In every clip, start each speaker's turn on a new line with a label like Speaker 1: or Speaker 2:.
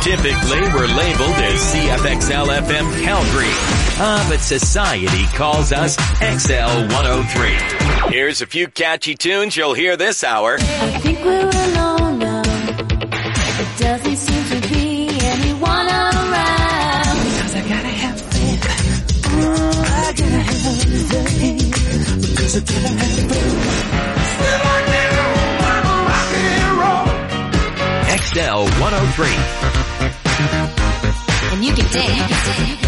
Speaker 1: Typically, we're labeled as CFXL FM Calgary. But society calls us XL 103. Here's a few catchy tunes you'll hear this hour.
Speaker 2: I think we're alone now. It doesn't seem to be anyone around. Because I gotta have faith. I gotta have faith. Because I gotta have faith. Still I never rock and roll.
Speaker 1: XL 103.
Speaker 2: And you can dance.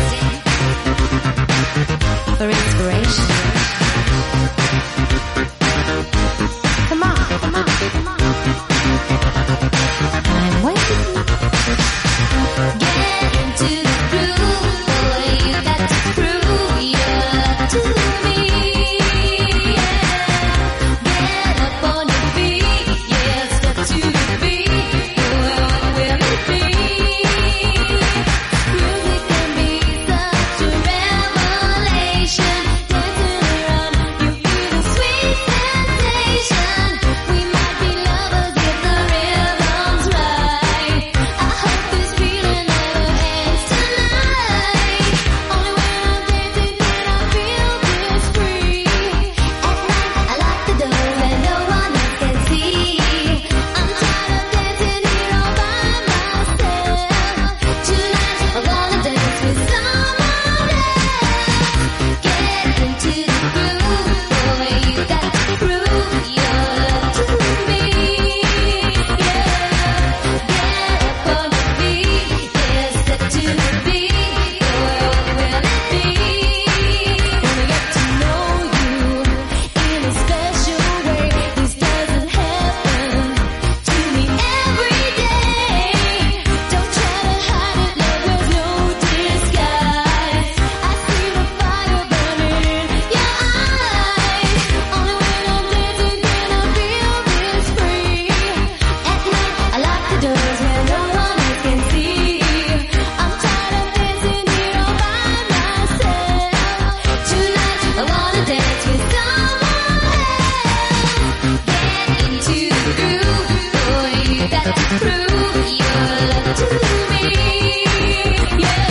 Speaker 2: For inspiration. Come on, come on, come on. I'm waiting. Get into the groove, boy, you got to prove you're to me. Get up on your feet, yeah, step to the beat. Well, what will it be? Music can be such a revelation. Dancing around, you feel the sweet sensation. We might be lovers if the rhythm's right. I hope this feeling never ends tonight. Only when I'm dancing can I feel this free. At night I lock the doors and no one else can see. I'm tired of dancing here all by myself. Tonight I wanna dance with someone else. Get into the groove, boy, you got to prove your love to me. Yeah, get up on your feet, yeah, step to the beat. Boy, what will it be? Wanna get to know you in a special way. This doesn't happen to me every day. Don't try to hide it, love, there's no disguise. I see the fire burning in your eyes. Only when I'm dancing can I feel this free. At night I lock the doors where no one else can see. I'm tired of dancing here all by myself. Tonight I wanna dance with someone else. Get into the groove, boy, you got to prove your love to me. Yeah,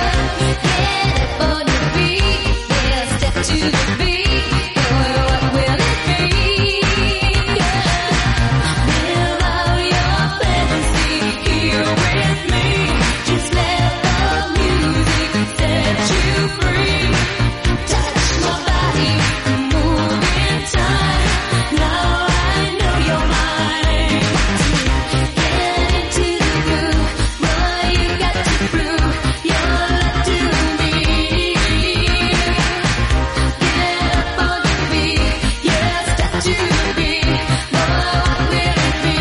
Speaker 2: get up on your feet, yeah, step to the beat. Boy, what will it be? Yeah, live out your fantasy here with me. Just let the music set you free. Touch my body, move in time. Now I know you're mine. Get into the groove, boy, you got to prove your love to me. Get up on your feet, yeah, step to the beat. Boy, what will it be?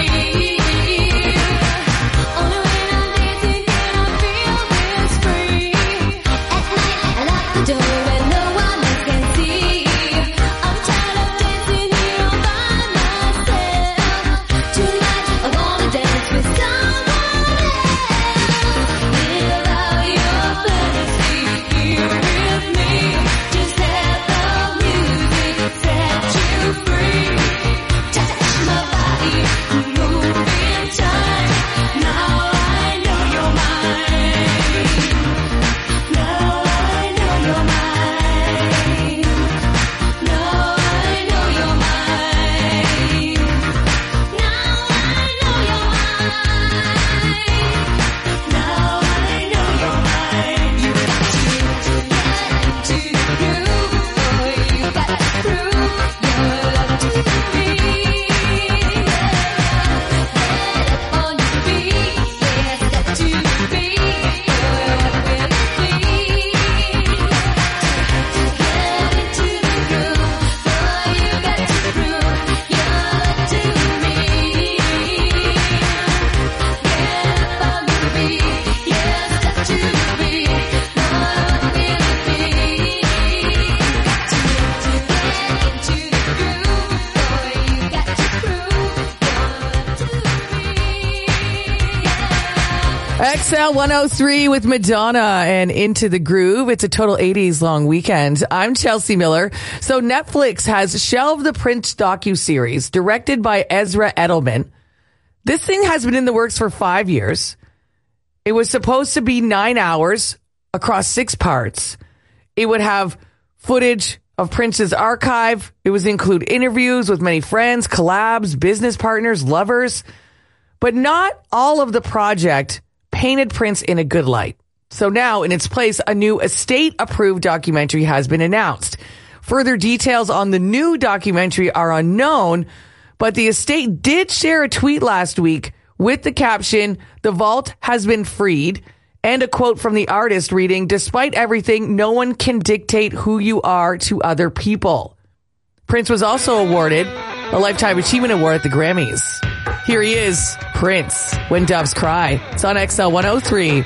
Speaker 2: Only when I'm dancing can I feel this free. At night I lock the door where no one else can see. I'm tired of dancing here all by myself. Tonight I wanna dance with someone else. Live out your fantasy here with me. Just let the music set you free. Touch my body, move in time. Now I know you're mine. Now I know you're mine. Now I know you're mine. Now I know you're mine. Now I know you're mine. You got to get into the groove, boy, you got to prove your love to me. Get up on your feet, yeah, step to the beat. Boy, what will it be? Get into the groove, boy, you got to prove your love to me. Get up on your feet, yeah, step to the beat. Boy, what will it be? Got to get into the groove, boy, you got to prove your love to me.
Speaker 3: XL 103 with Madonna and Into the Groove. It's a total 80s long weekend. I'm Chelsea Miller. So Netflix has shelved the Prince docuseries directed by Ezra Edelman. This thing has been in the works for 5 years. It was supposed to be 9 hours across 6 parts. It would have footage of Prince's archive. It would include interviews with many friends, collabs, business partners, lovers. But not all of the project painted Prince in a good light. So now, in its place, a new estate-approved documentary has been announced. Further details on the new documentary are unknown, but the estate did share a tweet last week with the caption, "The vault has been freed," and a quote from the artist reading, "Despite everything, no one can dictate who you are to other people." Prince was also awarded a Lifetime Achievement Award at the Grammys. Here he is, Prince, When Doves Cry. It's on XL 103.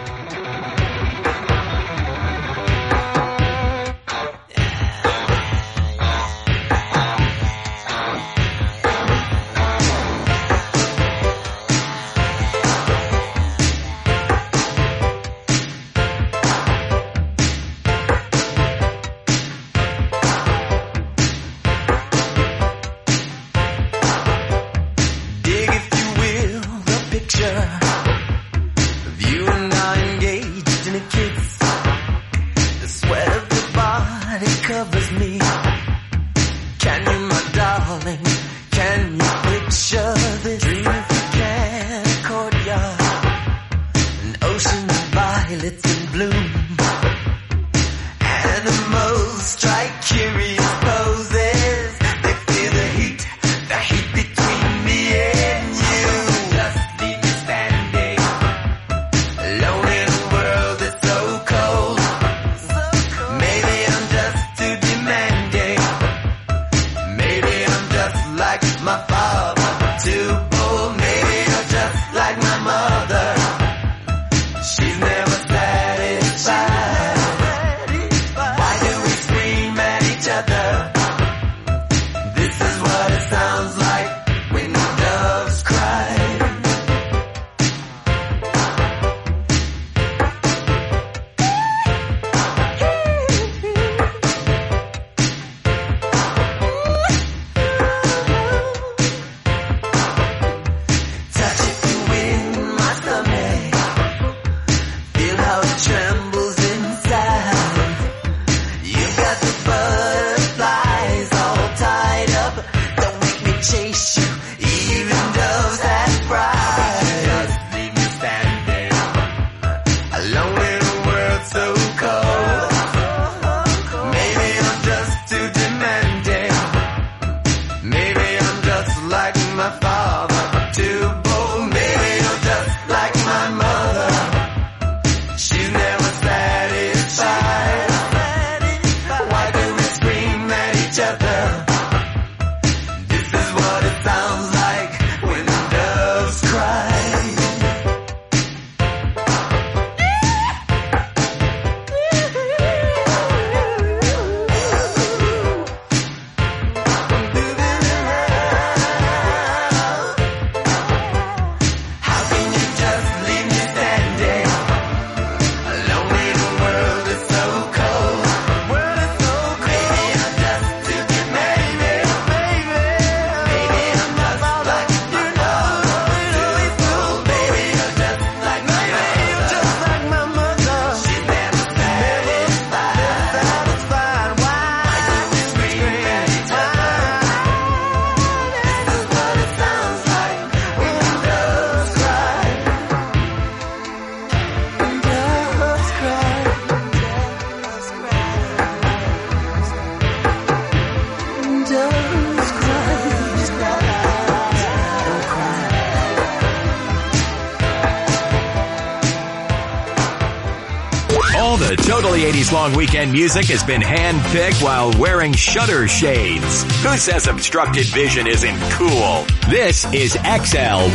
Speaker 1: The Totally 80s Long Weekend music has been hand-picked while wearing shutter shades. Who says obstructed vision isn't cool? This is XL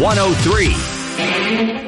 Speaker 1: 103.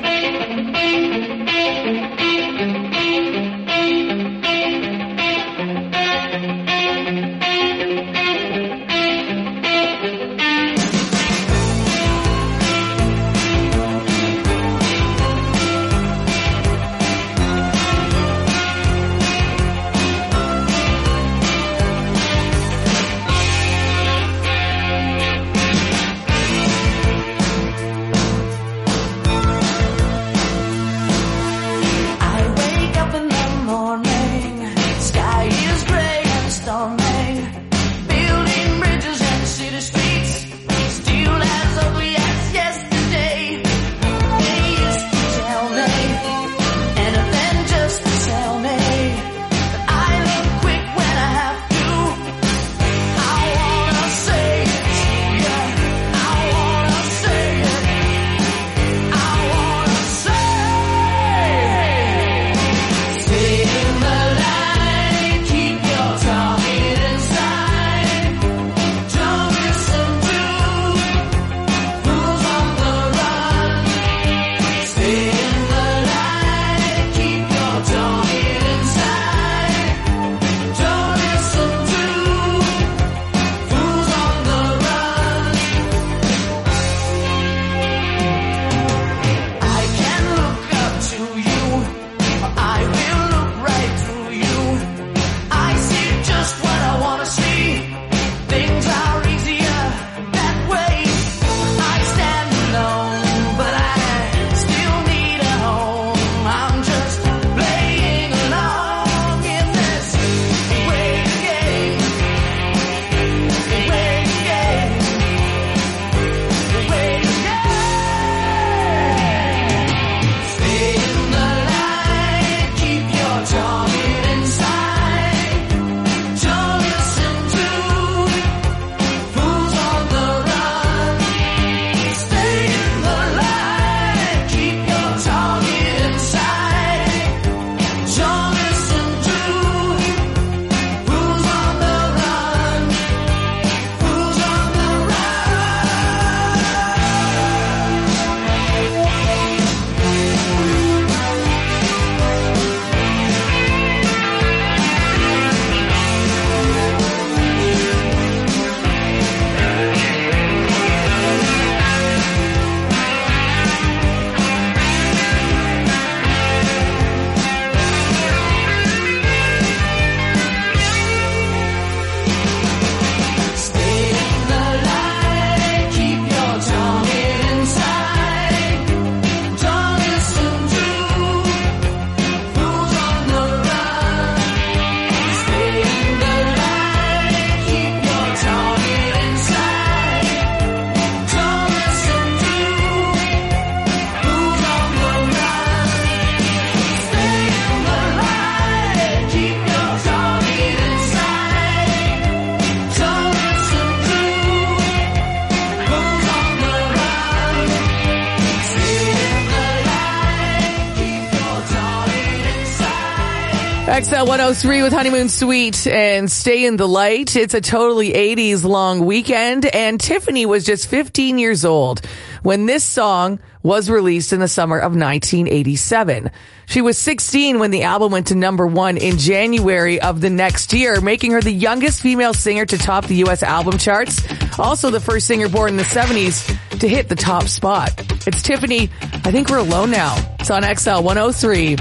Speaker 3: XL 103 with Honeymoon Suite and Stay in the Light. It's a totally 80s long weekend, and Tiffany was just 15 years old when this song was released in the summer of 1987. She was 16 when the album went to number 1 in January of the next year, making her the youngest female singer to top the U.S. album charts. Also the first singer born in the 70s to hit the top spot. It's Tiffany, I Think We're Alone Now. It's on XL 103.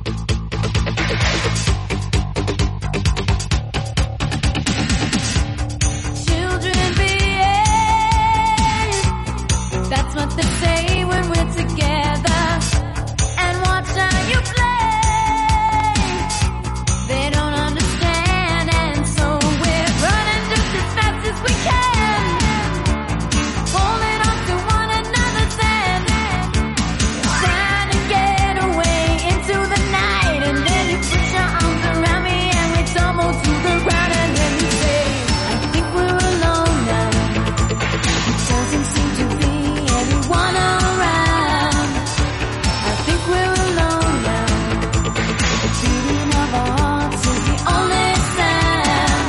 Speaker 2: Children behave. That's what they say when we're together. And watch how you play. They don't understand, and so we're running just as fast as we can, holding on to one another's hand, trying to get away into the night. And then you put your arms around me and we tumble to the ground, and then you say, I think we're alone now. It doesn't seem to be anyone around. I think we're alone now. The beating of our hearts is the only sound.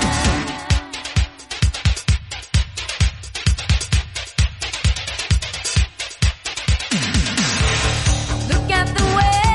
Speaker 2: Look at the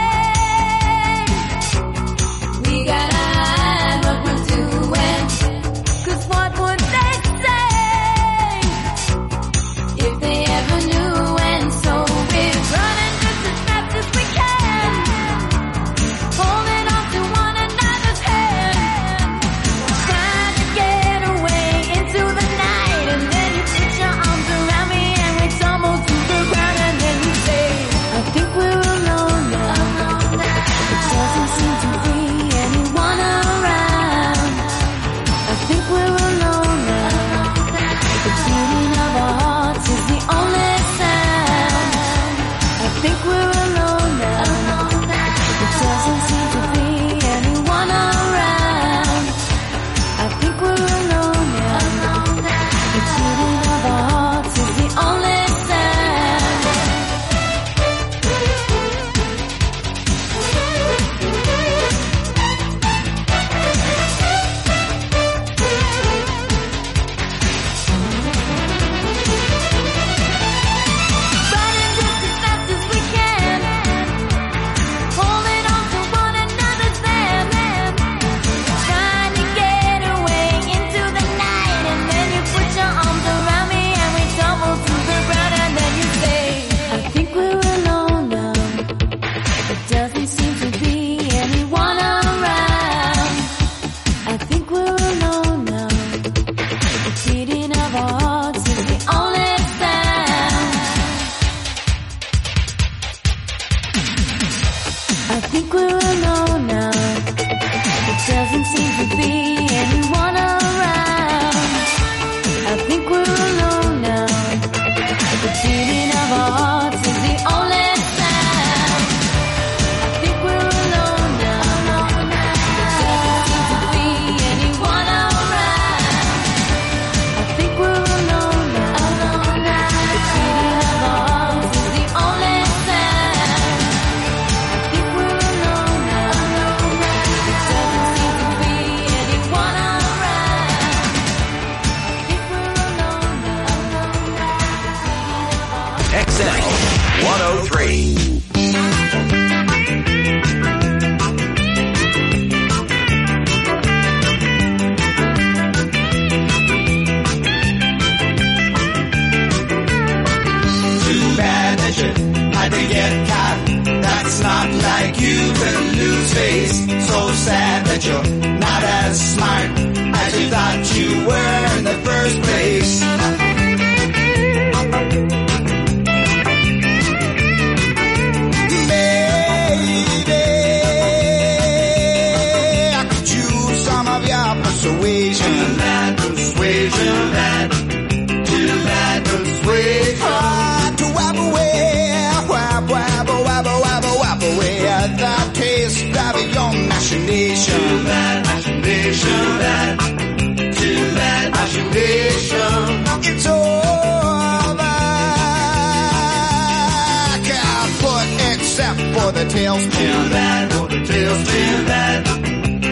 Speaker 2: way we gotta hide what we're doing. 'Cause what would they say if they ever knew? And so we're running just as fast as we can, holding on to one another's hand, trying to get away into the night. And then you put your arms around me and we tumble to the ground, and then you say, I think we're alone now. It doesn't seem to be anyone around. I think we're alone now. The beating of our hearts is the only sound. I think we're alone now. It doesn't seem to be anyone around. I think we're alone now. The beating of our hearts is the only sound. Running just as fast as we can, holding on to one another's hand, trying to get away into the night. And then you put your arms around me and we tumble to the ground, and then you say, I think we're alone now. It doesn't seem to be anyone around. I think we're alone now. The beating of our hearts is the only sound. I think we're alone now. It doesn't seem to be anyone around. I think we're alone now. The beating of our hearts is the only sound. I think we're alone now. It doesn't seem to be anyone around. I think we're alone now. The beating of our hearts is the only sound. I think we're alone now. It doesn't seem to be anyone around. I think we're alone now.
Speaker 1: XL 103.
Speaker 4: Too bad that you had to get caught. That's not like you to lose face. So sad that you're not as smart as you thought you were in the first place. Baby, I could use some of your persuasion. Persuasion. Too bad persuasion. To wab away, wab away the taste of your machination. Too bad machination. It's over. Can't put except for the tailspin. Too bad.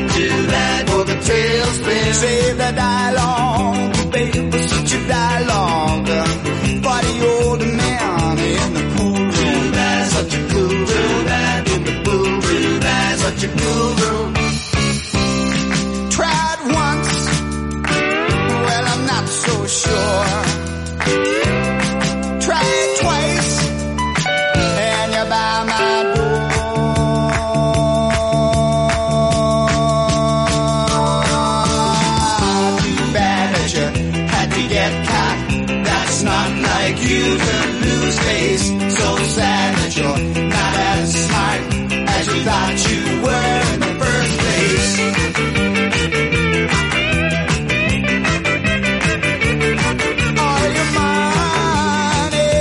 Speaker 4: Save the dialogue, baby, such a dialogue. For the old man in the pool room, that's such a cool room. In the pool room, that's such a cool room. Tried once, well, I'm not so sure. Tried twice, and you're by my door. Too bad that you had to get caught. That's not like you to lose face. So sad that you're not as smart as you thought you were in the first place. All your money,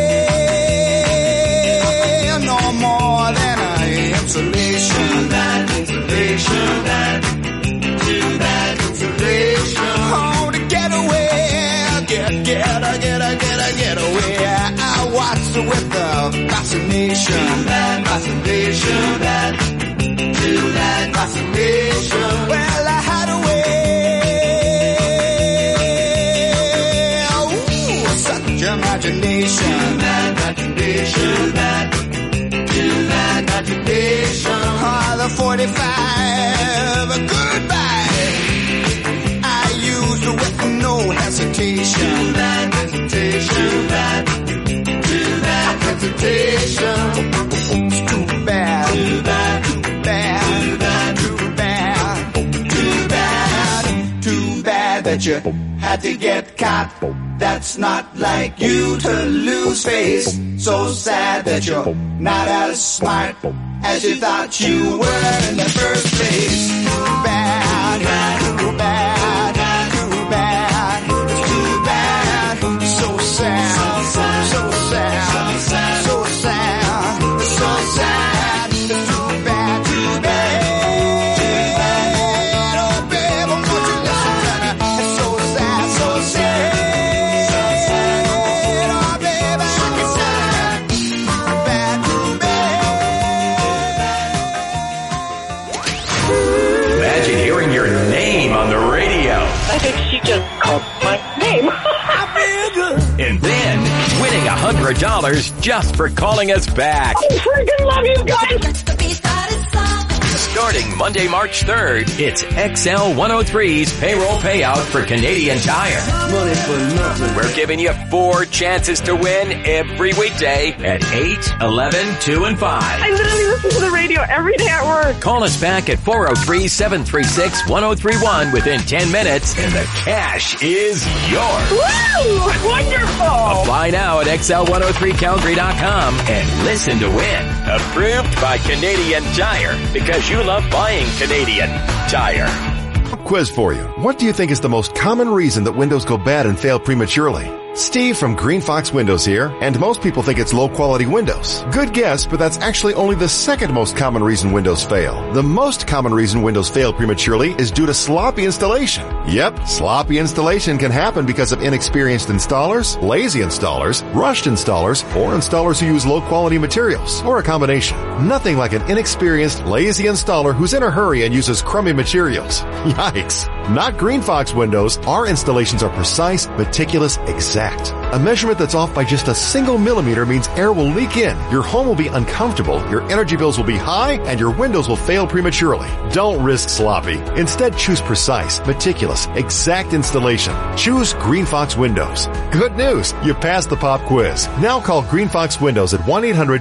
Speaker 4: no more than a insulation. That insulation, that too bad insulation. Oh, to get away, get away. I watched with the fascination. That fascination, that too bad fascination. Well, I had a way. Ooh, such imagination. That imagination, that too bad imagination. Oh, the 45, goodbye. I used with no hesitation. That hesitation, that too bad hesitation. It's too bad, too bad, too bad, too bad, too bad, too bad that you had to get caught. That's not like you to lose face. So sad that you're not as smart as you thought you were in the first place. Too bad, too bad, too bad, too bad. So sad, so sad, so sad, so sad. Too bad, too bad. Oh, babe, won't you listen to me? It's so sad, so sad. Oh, babe, I can tell you. Too bad, too bad.
Speaker 1: Imagine hearing your name on the radio.
Speaker 5: I think she just called my name.
Speaker 1: And then winning $100 just for calling us back.
Speaker 5: I freaking love you guys.
Speaker 1: Starting Monday, March 3rd, it's XL 103's payroll payout for Canadian Tire.
Speaker 4: Money for nothing.
Speaker 1: We're giving you 4 chances to win every weekday at 8, 11, 2, and 5.
Speaker 5: I literally listen to the radio every day at work.
Speaker 1: Call us back at 403-736-1031 within 10 minutes and the cash is yours.
Speaker 5: Woo! Wonderful.
Speaker 1: Apply now at XL103Calgary.com and listen to win. Approved by Canadian Tire because you love buying Canadian Tire.
Speaker 6: Quiz for you. What do you think is the most common reason that windows go bad and fail prematurely? Steve from Green Fox Windows here, and most people think it's low-quality windows. Good guess, but that's actually only the second most common reason windows fail. The most common reason windows fail prematurely is due to sloppy installation. Yep, sloppy installation can happen because of inexperienced installers, lazy installers, rushed installers, or installers who use low-quality materials, or a combination. Nothing like an inexperienced, lazy installer who's in a hurry and uses crummy materials. Yikes. Not Green Fox Windows. Our installations are precise, meticulous, exact. A measurement that's off by just a single millimeter means air will leak in, your home will be uncomfortable, your energy bills will be high, and your windows will fail prematurely. Don't risk sloppy. Instead, choose precise, meticulous, exact installation. Choose Green Fox Windows. Good news! You passed the pop quiz. Now call Green Fox Windows at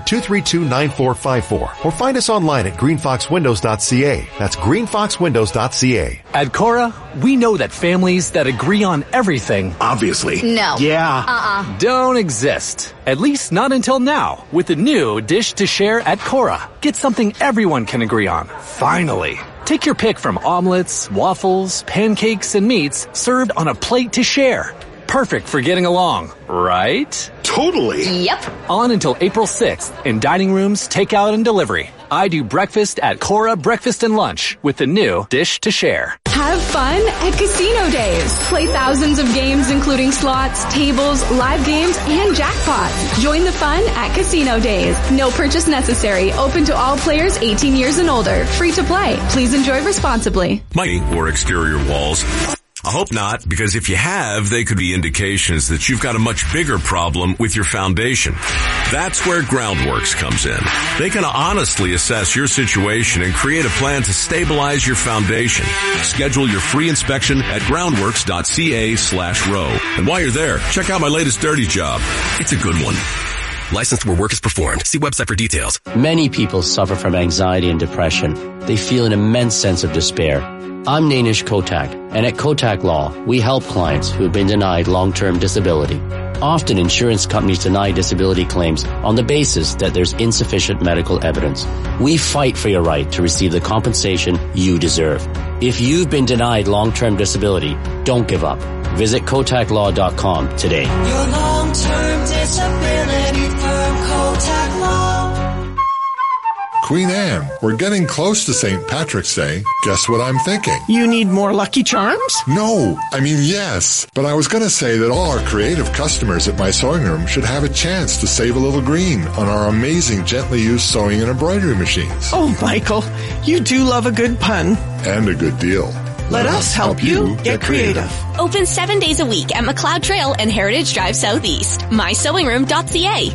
Speaker 6: 1-800-232-9454 or find us online at greenfoxwindows.ca. That's greenfoxwindows.ca.
Speaker 7: At Cora, we know that families that agree on everything
Speaker 8: Obviously.
Speaker 2: No.
Speaker 8: Yeah.
Speaker 7: don't exist. At least not until now, with the new Dish to Share at Cora. Get something everyone can agree on. Finally. Take your pick from omelets, waffles, pancakes, and meats served on a plate to share. Perfect for getting along, right?
Speaker 8: Totally.
Speaker 2: Yep.
Speaker 7: On until April 6th in dining rooms, takeout, and delivery. I do breakfast at Cora Breakfast and Lunch with the new Dish to Share.
Speaker 9: Have fun at Casino Days. Play thousands of games including slots, tables, live games, and jackpots. Join the fun at Casino Days. No purchase necessary. Open to all players 18 years and older. Free to play. Please enjoy responsibly.
Speaker 10: Mighty or exterior walls.
Speaker 8: I hope not, because if you have, they could be indications that you've got a much bigger problem with your foundation. That's where Groundworks comes in. They can honestly assess your situation and create a plan to stabilize your foundation. Schedule your free inspection at groundworks.ca/row. And while you're there, check out my latest dirty job. It's a good one.
Speaker 10: Licensed where work is performed. See website for details.
Speaker 11: Many people suffer from anxiety and depression. They feel an immense sense of despair. I'm Nainish Kotak, and at Kotak Law, we help clients who have been denied long-term disability. Often insurance companies deny disability claims on the basis that there's insufficient medical evidence. We fight for your right to receive the compensation you deserve. If you've been denied long-term disability, don't give up. Visit KotakLaw.com today.
Speaker 4: Your long-term disability firm, Kotak Law.
Speaker 12: Queen Anne, we're getting close to St. Patrick's Day. Guess what I'm thinking?
Speaker 13: You need more Lucky Charms?
Speaker 12: No, I mean yes. But I was going to say that all our creative customers at my sewing room should have a chance to save a little green on our amazing gently used sewing and embroidery machines.
Speaker 13: Oh, Michael, you do love a good pun.
Speaker 12: And a good deal.
Speaker 13: Let us help you get creative.
Speaker 14: Open 7 days a week at McLeod Trail and Heritage Drive Southeast. MySewingRoom.ca.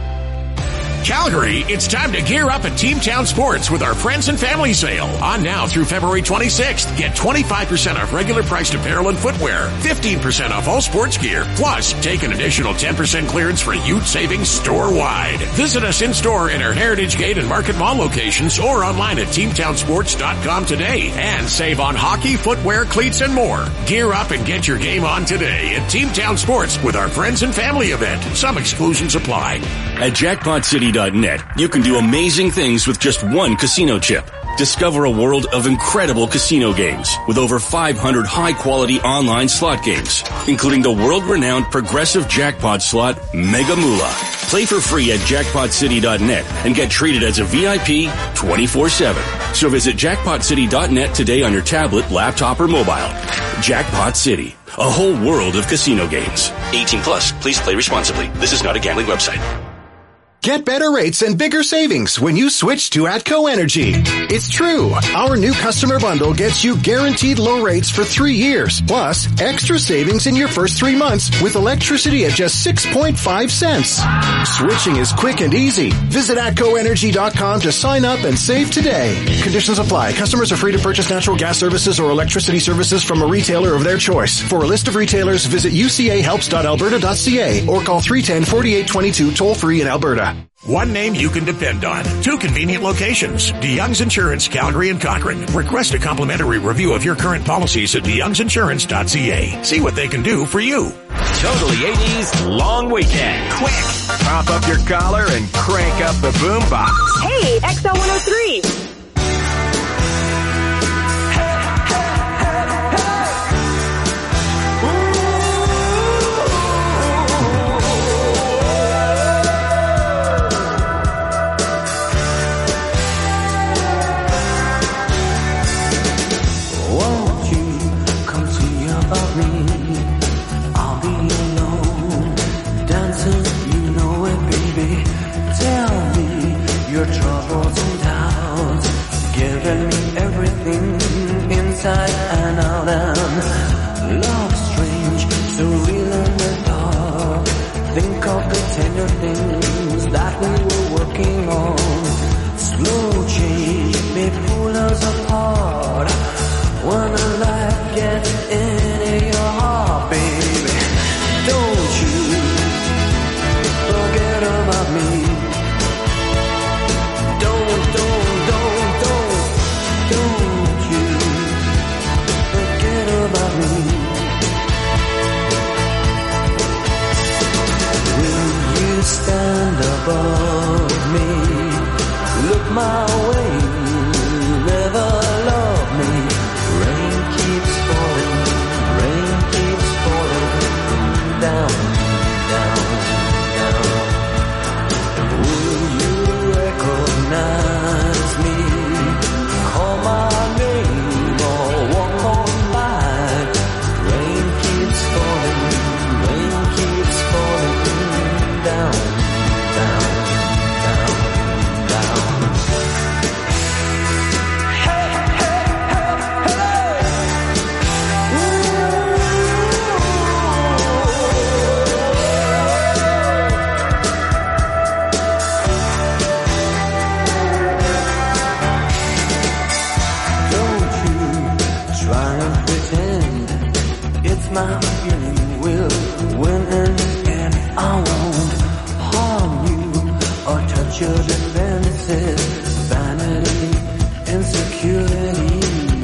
Speaker 15: Calgary, it's time to gear up at Team Town Sports with our Friends and Family Sale. On now through February 26th. Get 25% off regular priced apparel and footwear, 15% off all sports gear, plus take an additional 10% clearance for youth savings store-wide. Visit us in-store in our Heritage Gate and Market Mall locations or online at teamtownsports.com today and save on hockey, footwear, cleats, and more. Gear up and get your game on today at Team Town Sports with our Friends and Family event. Some exclusions apply.
Speaker 16: At JackpotCity.net, you can do amazing things with just one casino chip. Discover a world of incredible casino games with over 500 high-quality online slot games, including the world-renowned progressive jackpot slot Mega Moolah. Play for free at JackpotCity.net and get treated as a VIP 24/7. So visit JackpotCity.net today on your tablet, laptop, or mobile. Jackpot City, a whole world of casino games. 18 plus. Please play responsibly. This is not a gambling website.
Speaker 17: Get better rates and bigger savings when you switch to ATCO Energy. It's true. Our new customer bundle gets you guaranteed low rates for 3 years, plus extra savings in your first 3 months with electricity at just 6.5 cents. Switching is quick and easy. Visit ATCOenergy.com to sign up and save today. Conditions apply. Customers are free to purchase natural gas services or electricity services from a retailer of their choice. For a list of retailers, visit ucahelps.alberta.ca or call 310-4822 toll-free in Alberta.
Speaker 15: One name you can depend on. 2 convenient locations. DeYoung's Insurance, Calgary and Cochrane. Request a complimentary review of your current policies at DeYoung'sInsurance.ca. See what they can do for you.
Speaker 1: Totally 80s long weekend. Quick, pop up your collar and crank up the boombox.
Speaker 5: Hey, XL 103.
Speaker 4: Inside and out and love strange, so real in the dark. Think of the tender things that we were working on. Slow change may pull us apart. When a life gets into your heart, baby, don't you forget about me. Don't about me. Will you stand above me? Look my way, never love me. Rain keeps falling down, down, down. Will you recognize me? Call my name or walk on. Rain keeps falling down, down, try and pretend it's my feeling will win in the end. I won't harm you or touch your defenses. Vanity, insecurity.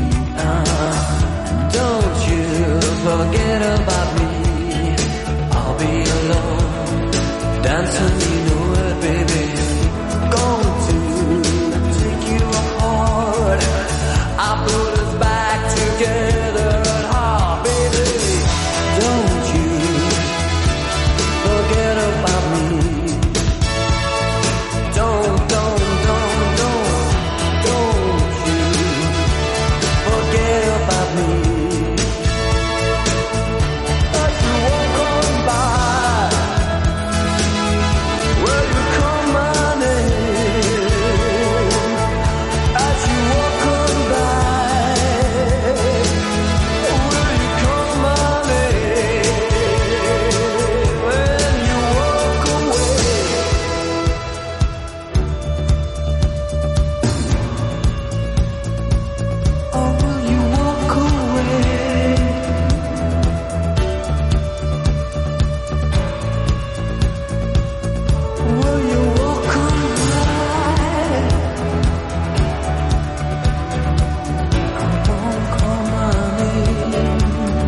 Speaker 4: Don't you forget about me. I'll be alone, dancing, you know it, baby. Going to take you apart. I put us back together at heart, baby. Don't you forget about me. Don't you forget about me. As you walk on by, will you call my name? As you walk on by, will you call my name? When you walk away. Or will you walk away? Will you walk away? I won't call my name.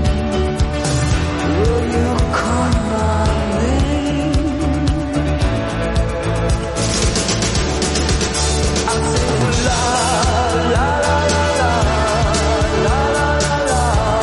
Speaker 4: Will you call my name? I sing la la la la la la la la la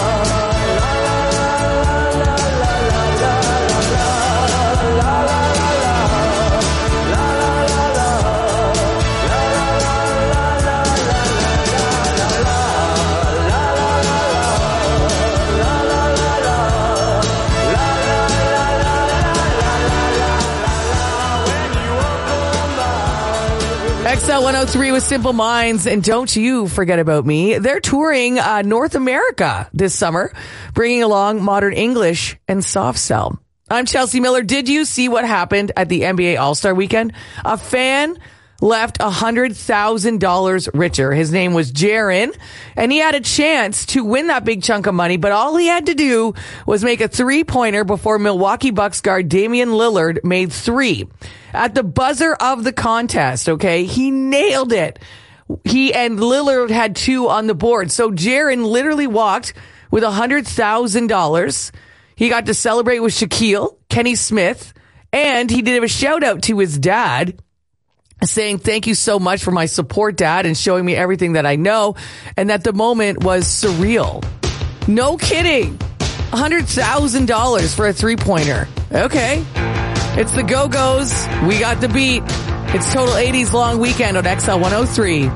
Speaker 3: XL 103 with Simple Minds, and don't you forget about me. They're touring North America this summer, bringing along Modern English and Soft Cell. I'm Chelsea Miller. Did you see what happened at the NBA All-Star Weekend? A fan left $100,000 richer. His name was Jaren, and he had a chance to win that big chunk of money, but all he had to do was make a three-pointer before Milwaukee Bucks guard Damian Lillard made three. At the buzzer of the contest, okay, he nailed it. He and Lillard had two on the board. So Jaren literally walked with $100,000. He got to celebrate with Shaquille, Kenny Smith, and he did a shout out to his dad, saying, "Thank you so much for my support, Dad, and showing me everything that I know," and that the moment was surreal. No kidding. $100,000 for a three-pointer. Okay. It's the Go-Go's. We got the beat. It's Total 80s Long Weekend on XL 103.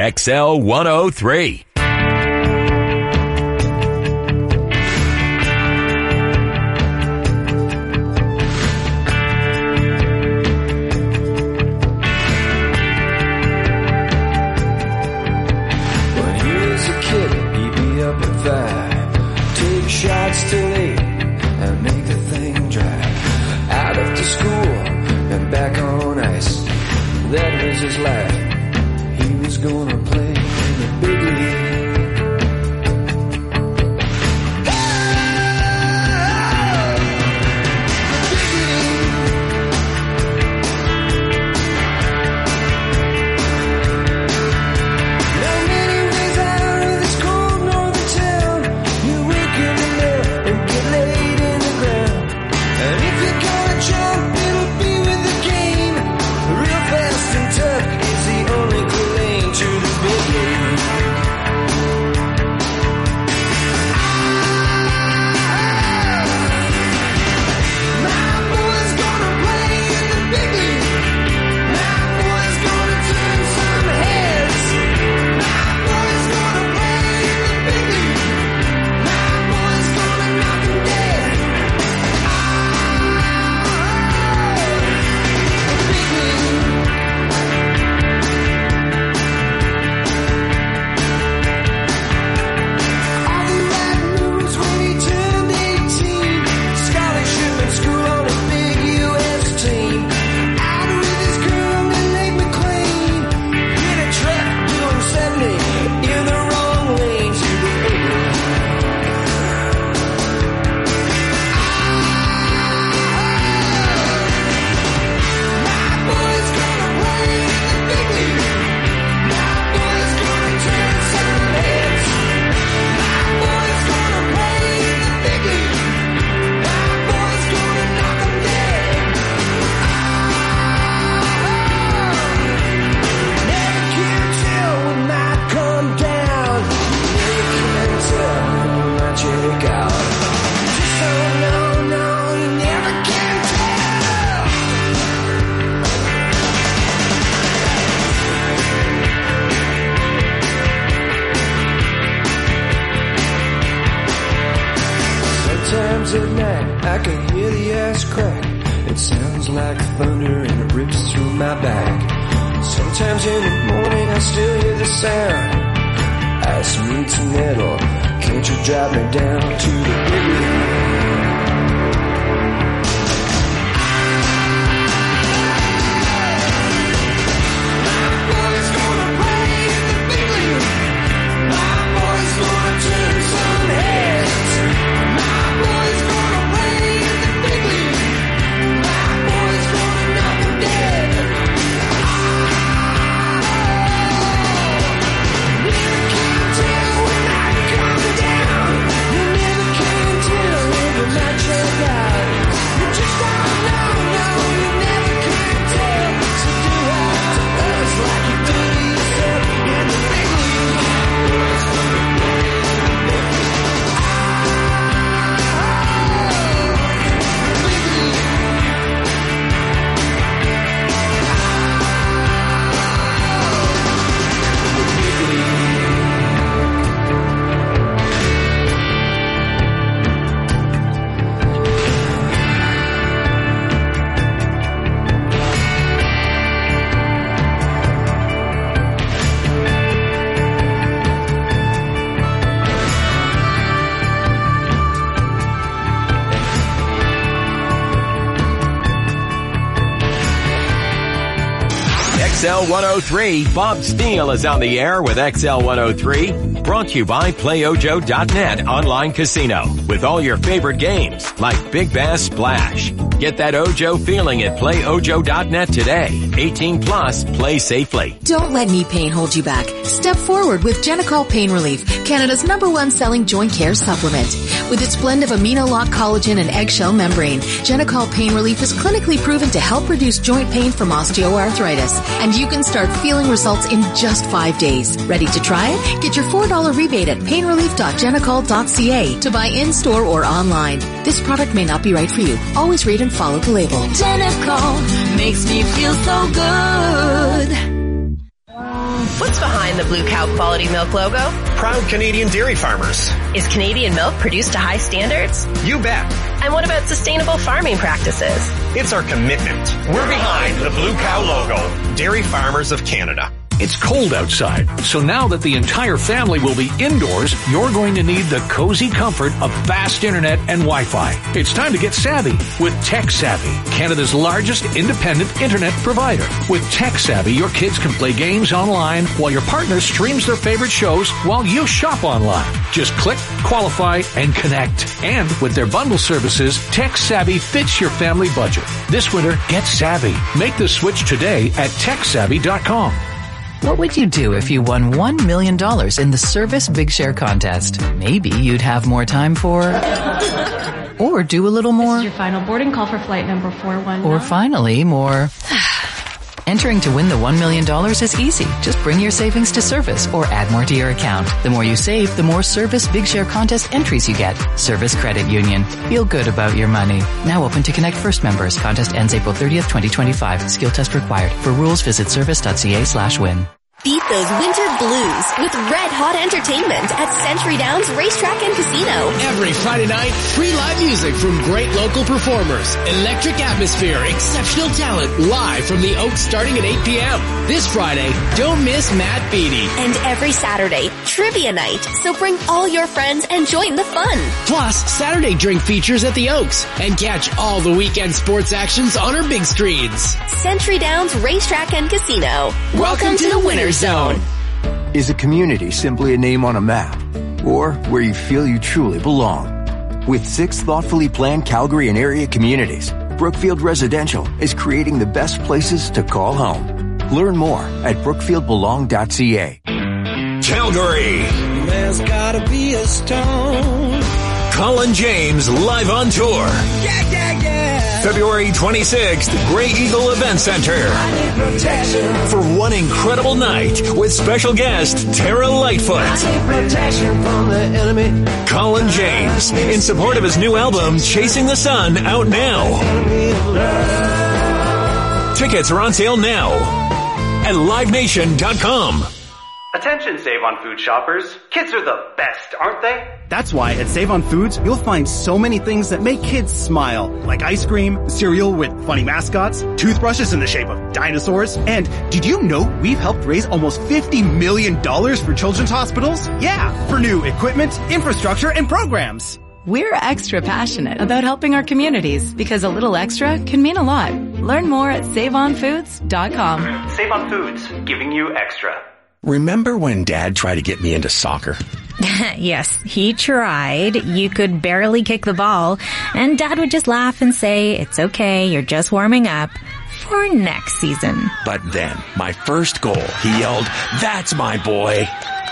Speaker 1: XL 103.
Speaker 18: When he was a kid, he'd be up at 5, take shots till 8, and make the thing dry. Out after school and back on ice. That was his life. He was gonna play in the big league. Sometimes at night I can hear the ass crack. It sounds like thunder and it rips through my back. Sometimes in the morning I still hear the sound. Ice meets metal. Can't you drive me down to the big league?
Speaker 1: XL 103, Bob Steele is on the air with XL 103. Brought to you by PlayOjo.net online casino. With all your favorite games, like Big Bass Splash. Get that Ojo feeling at PlayOjo.net today. 18 plus, play safely.
Speaker 19: Don't let knee pain hold you back. Step forward with Genicol Pain Relief, Canada's #1 selling joint care supplement. With its blend of amino-lock collagen and eggshell membrane, Genicol Pain Relief is clinically proven to help reduce joint pain from osteoarthritis. And you can start feeling results in just 5 days. Ready to try it? Get your $4 rebate at painrelief.genicol.ca to buy in-store or online. This product may not be right for you. Always read and follow the label.
Speaker 2: Genicol makes me feel so good.
Speaker 20: What's behind the Blue Cow Quality Milk logo?
Speaker 21: Proud Canadian dairy farmers.
Speaker 20: Is Canadian milk produced to high standards?
Speaker 21: You bet.
Speaker 20: And what about sustainable farming practices?
Speaker 21: It's our commitment. We're behind the Blue Cow logo. Dairy Farmers of Canada.
Speaker 22: It's cold outside, so now that the entire family will be indoors, you're going to need the cozy comfort of fast internet and Wi-Fi. It's time to get savvy with Tech Savvy, Canada's largest independent internet provider. With Tech Savvy, your kids can play games online while your partner streams their favorite shows while you shop online. Just click, qualify, and connect. And with their bundle services, Tech Savvy fits your family budget. This winter, get savvy. Make the switch today at TechSavvy.com.
Speaker 23: What would you do if you won $1 million in the Service Big Share contest? Maybe you'd have more time for... or do a little more.
Speaker 24: This is your final boarding call for flight number 419.
Speaker 23: Or finally, more... Entering to win the $1 million is easy. Just bring your savings to Service or add more to your account. The more you save, the more Service Big Share contest entries you get. Service Credit Union. Feel good about your money. Now open to Connect First members. Contest ends April 30th, 2025. Skill test required. For rules, visit service.ca/win.
Speaker 14: Beat those winter blues with red hot entertainment at Century Downs Racetrack and Casino.
Speaker 25: Every Friday night, free live music from great local performers, electric atmosphere, exceptional talent, live from the Oaks starting at 8 p.m. This Friday, don't miss Matt Beattie.
Speaker 14: And every Saturday, trivia night. So bring all your friends and join the fun.
Speaker 25: Plus, Saturday drink features at the Oaks and catch all the weekend sports actions on our big screens.
Speaker 14: Century Downs Racetrack and Casino. Welcome to the Winner's Zone.
Speaker 26: Is a community simply a name on a map? Or where you feel you truly belong? With 6 thoughtfully planned Calgary and area communities, Brookfield Residential is creating the best places to call home. Learn more at brookfieldbelong.ca.
Speaker 1: Calgary.
Speaker 4: There's gotta be a stone.
Speaker 1: Colin James live on tour. February 26th, Grey Eagle Event Center. For one incredible night with special guest Tara Lightfoot. Colin James, in support of his new album, Chasing the Sun, out now. Tickets are on sale now at livenation.com.
Speaker 27: Attention Save On Food shoppers. Kids are the best, aren't they?
Speaker 28: That's why at Save on Foods, you'll find so many things that make kids smile, like ice cream, cereal with funny mascots, toothbrushes in the shape of dinosaurs, and did you know we've helped raise almost $50 million for children's hospitals? Yeah, for new equipment, infrastructure, and programs.
Speaker 29: We're extra passionate about helping our communities because a little extra can mean a lot. Learn more at saveonfoods.com.
Speaker 27: Save On Foods, giving you extra.
Speaker 30: Remember when Dad tried to get me into soccer?
Speaker 31: Yes, he tried. You could barely kick the ball, and Dad would just laugh and say, "It's okay, you're just warming up for next season."
Speaker 30: But then, my first goal, he yelled, "That's my boy!"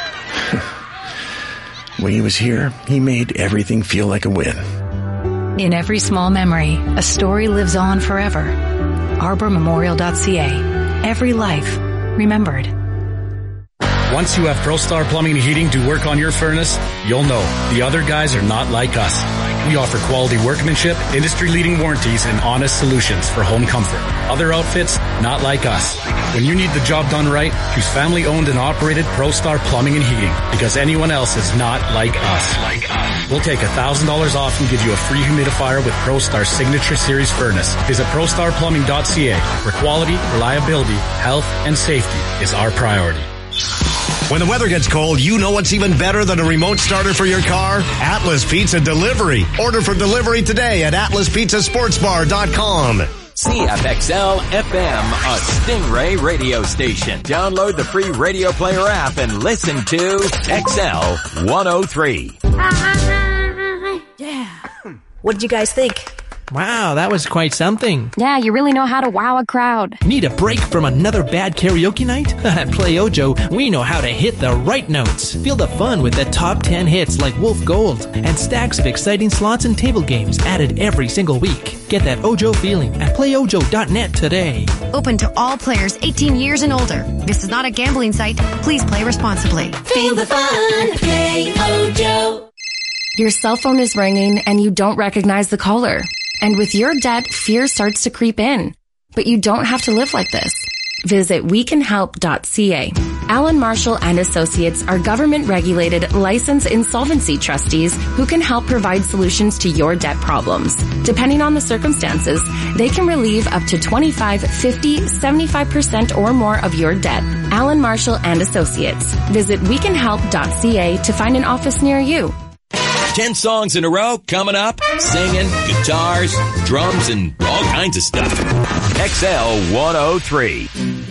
Speaker 30: When he was here, he made everything feel like a win.
Speaker 29: In every small memory, a story lives on forever. ArborMemorial.ca. Every life remembered.
Speaker 32: Once you have ProStar Plumbing and Heating do work on your furnace, you'll know the other guys are not like us. We offer quality workmanship, industry-leading warranties, and honest solutions for home comfort. Other outfits, not like us. When you need the job done right, choose family-owned and operated ProStar Plumbing and Heating, because anyone else is not like us. We'll take $1,000 off and give you a free humidifier with ProStar Signature Series furnace. Visit ProStarPlumbing.ca, where quality, reliability, health, and safety is our priority.
Speaker 33: When the weather gets cold, you know what's even better than a remote starter for your car? Atlas Pizza Delivery. Order for delivery today at atlaspizzasportsbar.com.
Speaker 1: CFXL FM, a Stingray radio station. Download the free Radio Player app and listen to XL 103.
Speaker 34: Yeah. What did you guys think?
Speaker 35: Wow, that was quite something.
Speaker 34: Yeah, you really know how to wow a crowd.
Speaker 35: Need a break from another bad karaoke night? At Play Ojo, we know how to hit the right notes. Feel the fun with the top 10 hits like Wolf Gold and stacks of exciting slots and table games added every single week. Get that Ojo feeling at playojo.net today.
Speaker 34: Open to all players 18 years and older. This is not a gambling site. Please play responsibly.
Speaker 2: Feel the fun. Play Ojo.
Speaker 34: Your cell phone is ringing and you don't recognize the caller. And with your debt, fear starts to creep in. But you don't have to live like this.
Speaker 3: visit wecanhelp.ca. Allen Marshall and Associates are government-regulated, licensed insolvency trustees who can help provide solutions to your debt problems. Depending on the circumstances, they can relieve up to 25, 50, 75% or more of your debt. Allen Marshall and Associates. Visit wecanhelp.ca to find an office near you.
Speaker 1: 10 songs in a row coming up. Singing, guitars, drums, and all kinds of stuff. XL 103.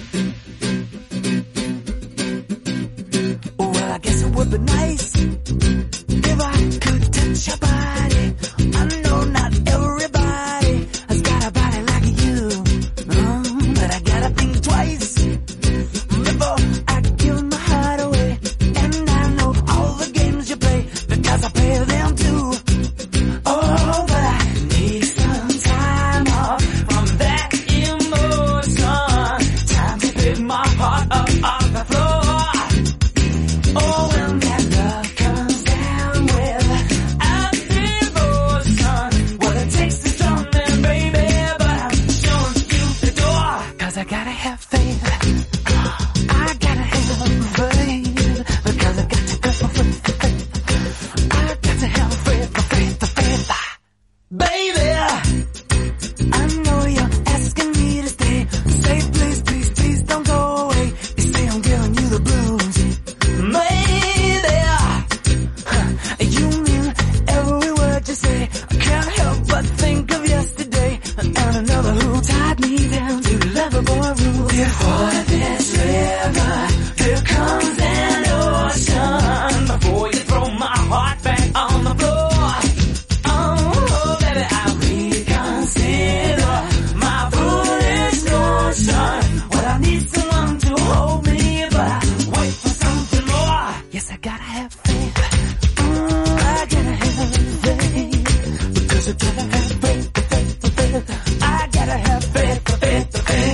Speaker 4: Well, I guess it would be nice if I could touch your body. I know not everybody has got a body like you, but I gotta think twice before I give my heart away. And I know all the games you play because I play them too. Oh, but I need some time off from that emotion. Time to pick my heart up off the floor. Oh, when that love comes down without devotion, well, it takes the drumming, baby, but I'm showing you the door. 'Cause I gotta have faith. I gotta have faith. Because I got to go for faith. I got to have faith, faith. Baby, I know you're asking me to stay. Say please, please, please don't go away. You say I'm giving you the blues. Maybe you mean every word you say. I can't help but think of yesterday and another who tied me down to lovable rules. Before this river, here comes an ocean. Before you throw my heart back on the floor, oh baby, I reconsider my foolish notion. Well, I need someone to hold me, but I wait for something more. Yes, I gotta have faith. I gotta have faith. Because I gotta have faith, faith. I gotta have faith, faith.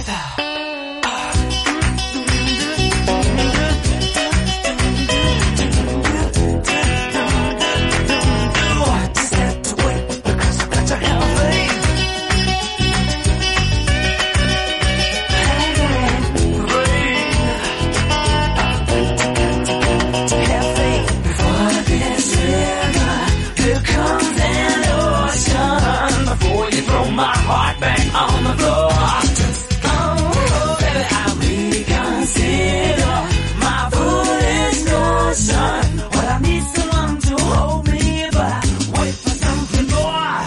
Speaker 4: Just have to wait because I got to have faith. Have faith before this river. Here comes an ocean. Before you throw my heart back on the floor. Oh, baby, I reconsider my foolish notion. Well, I need someone to hold me, but I wait for something more.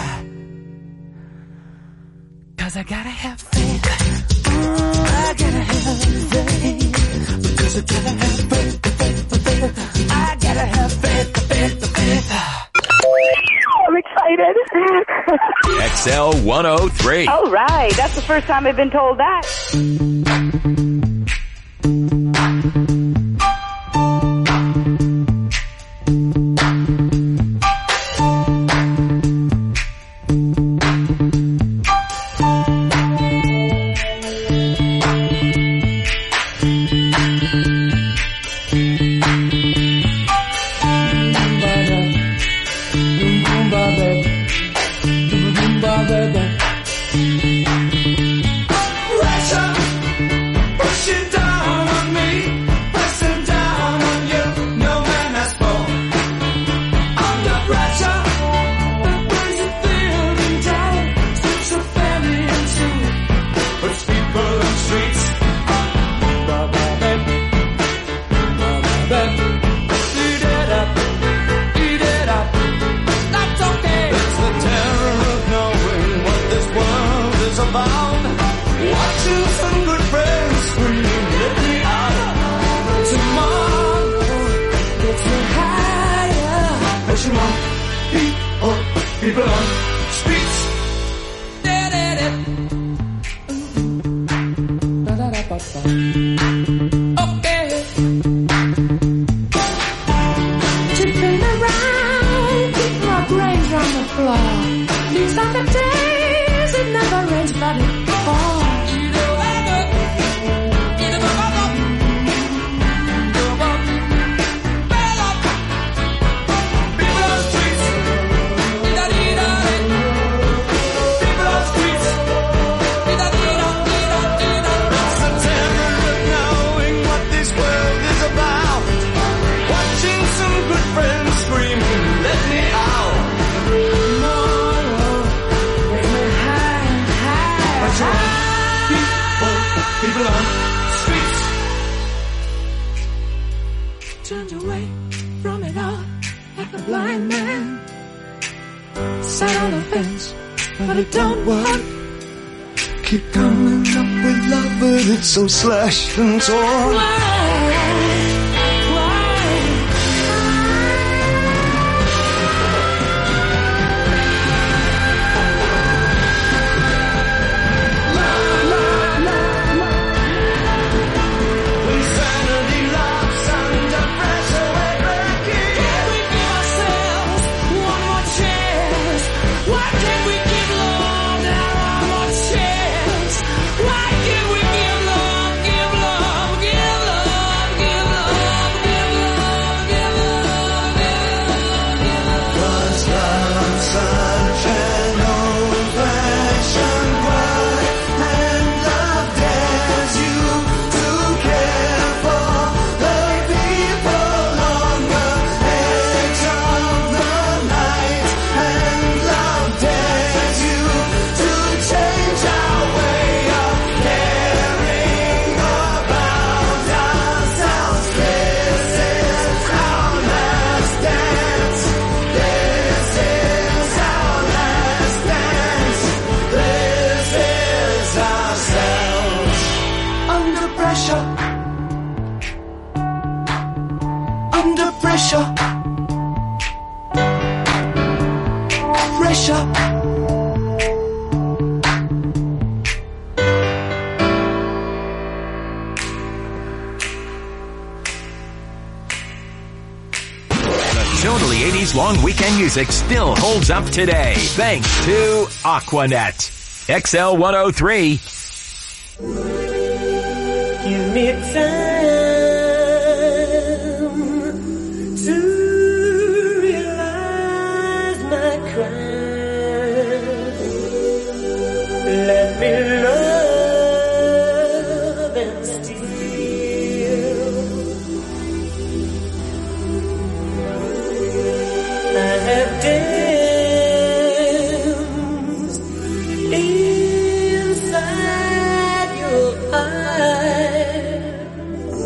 Speaker 4: 'Cause I gotta have faith. I gotta have faith. Because I gotta have faith, faith. I gotta have faith, faith.
Speaker 5: I'm excited.
Speaker 1: XL 103.
Speaker 5: All right. That's the first time I've been told that.
Speaker 4: Pressure pushing down on me, pressing down on you. No man has born under pressure. That brings you feeling down. Suits a family and true, but people on streets. Eat it up. That's okay. It's the terror of knowing what this world is about. Watching some good friends scream, let me out. Tomorrow gets me higher. Pushing on, people on streets. Okay.
Speaker 2: Tipping around, keep my brains on the floor. These are the days it never rains, but it falls.
Speaker 4: People on streets. blind man sat on the fence, but it don't work. Keep coming up with love, but it's so slashed and torn.
Speaker 1: Long weekend music still holds up today thanks to Aquanet. XL 103.
Speaker 4: Give me time to realize my crime. Let me love and steal. I have danced inside your eyes.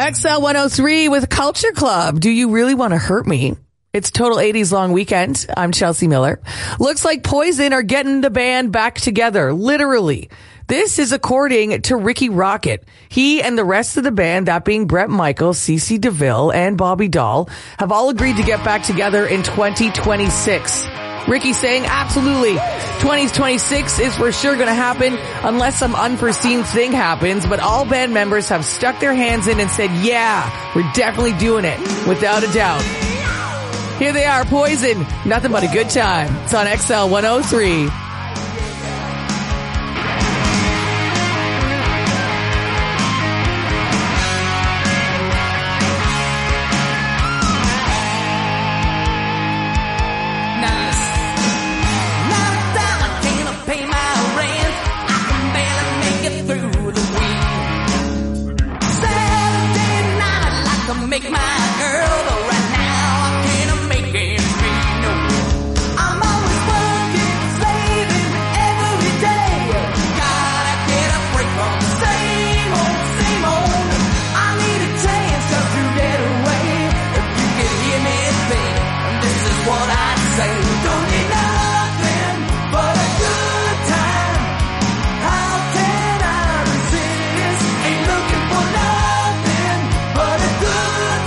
Speaker 6: XL 103 with Culture Club. Do you really want to hurt me? It's Total 80s Long Weekend. I'm Chelsea Miller. Looks like Poison are getting the band back together, literally. This is according to Ricky Rocket. He and the rest of the band, that being Bret Michaels, CeCe DeVille, and Bobby Dahl, have all agreed to get back together in 2026. Ricky saying, absolutely, 2026 is for sure going to happen unless some unforeseen thing happens, but all band members have stuck their hands in and said, yeah, we're definitely doing it, without a doubt. Here they are, Poison, nothing but a good time. It's on XL 103.
Speaker 4: Make my girl, but right now I can't make ends meet. No, I'm always working, slaving every day. Gotta get a break from the same old. I need a chance just to get away. If you can hear me, baby, this is what I'd say. Don't need nothing but a good time. How can I resist? Ain't looking for nothing but a good.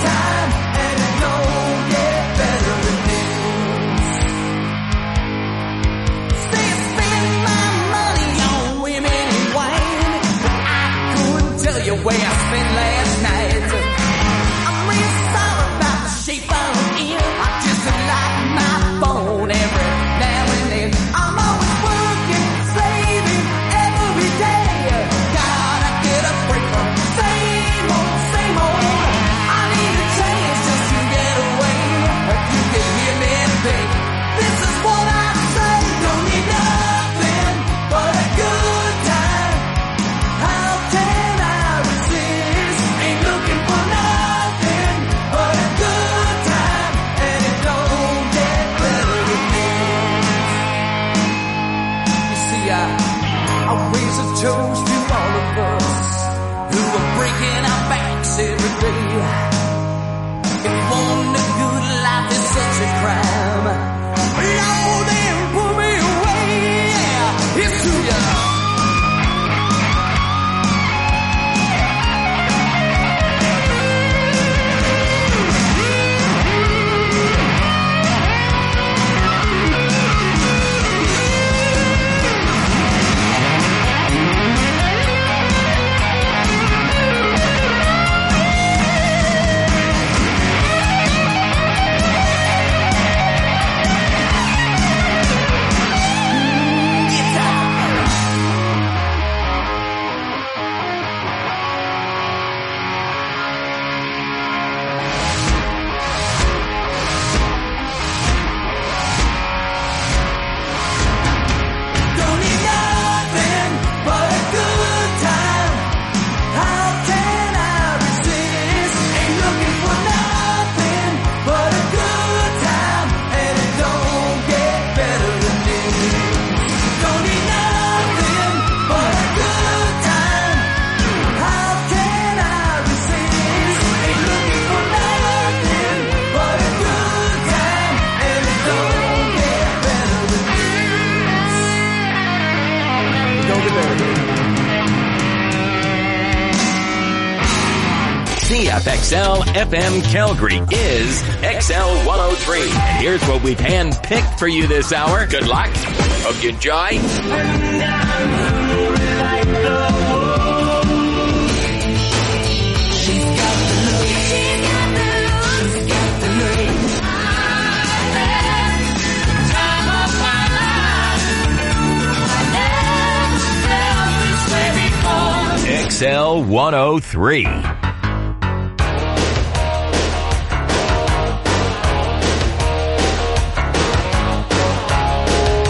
Speaker 4: Way I spent last night. I'm real sorry about the shape I'm in. I just like my phone every now and then. I'm always working, saving every day. Gotta get a break from the same old. I need a chance just to get away. If you can hear me, baby, this is what I say. Don't need nothing but a good time. How can toast to all of us who are breaking our backs every day. If wanting a good life is such a crime, Lord, then pull me away. Yeah, it's too young.
Speaker 1: CFXL FM Calgary is XL 103. And here's what we've handpicked for you this hour. Good luck. Hope you enjoy. XL 103.